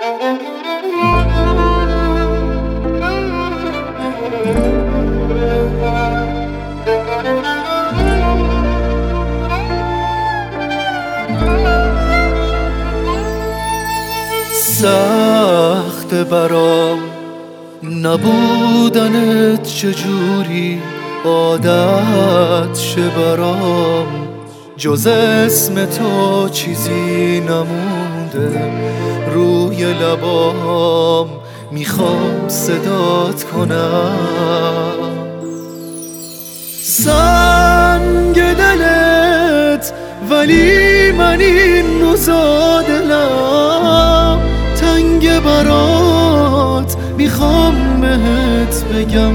سخت برام نبودنت، چجوری عادت شه برام، جز اسم تو چیزی نمونده روی لبام، میخوام صدات کنم. سنگ دلت ولی من این روزا دلم تنگ برات، میخوام بهت بگم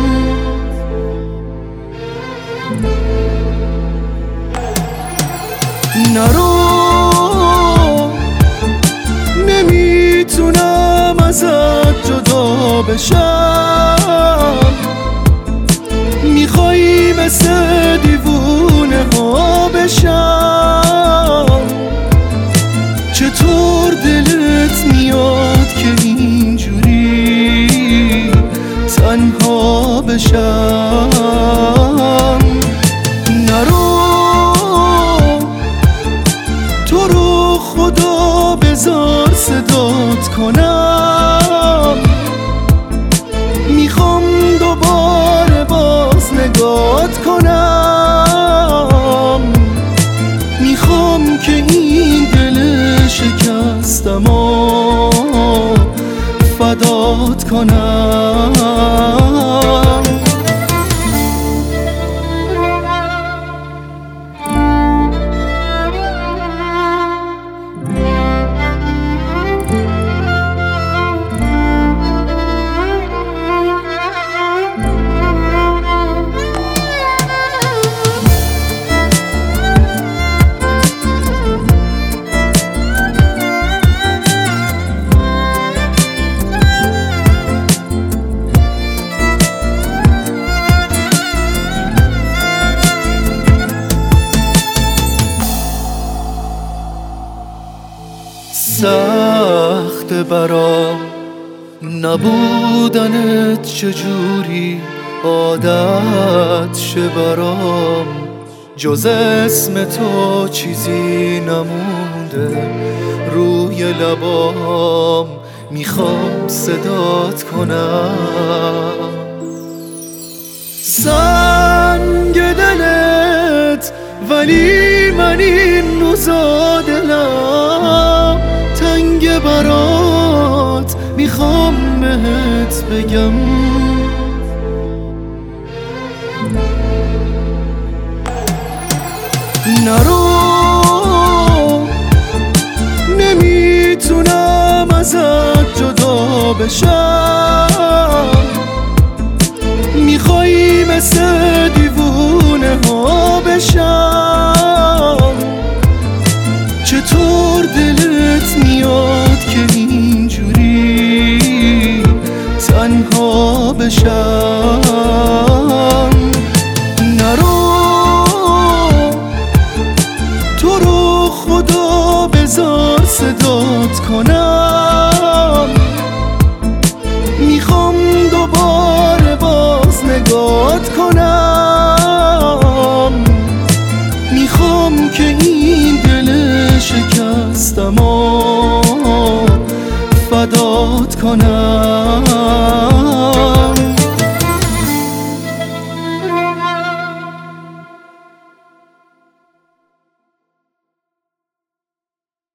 نرو، نمیتونم ازت جدا بشم، میخوایی مثل دیوونه ها بشم. چطور دلت میاد که اینجوری تنها بشم؟ نرو، تو رو خدا بذار صدات کنم، میخوام دوباره باز نگات کنم، میخوام که این دل شکستم و فدات کنم. سخت برام نبودنت، چجوری عادت شه برام، جز اسم تو چیزی نمونده روی لبام، میخوام صدات کنم. سنگ دلت ولی من این روزا دلم تنگ برات، میخوام بهت بگم نرو، نمیتونم ازت جدا بشم، میخوایی مثل دیوونه ها بشم. چطور دلت میاد که اینجوری تنها بشم؟ نرو، تو رو خدا بذار صدات کنم، میخوام دوباره باز نگات کنم، میخوام که این دل شکستم و فدات کنم.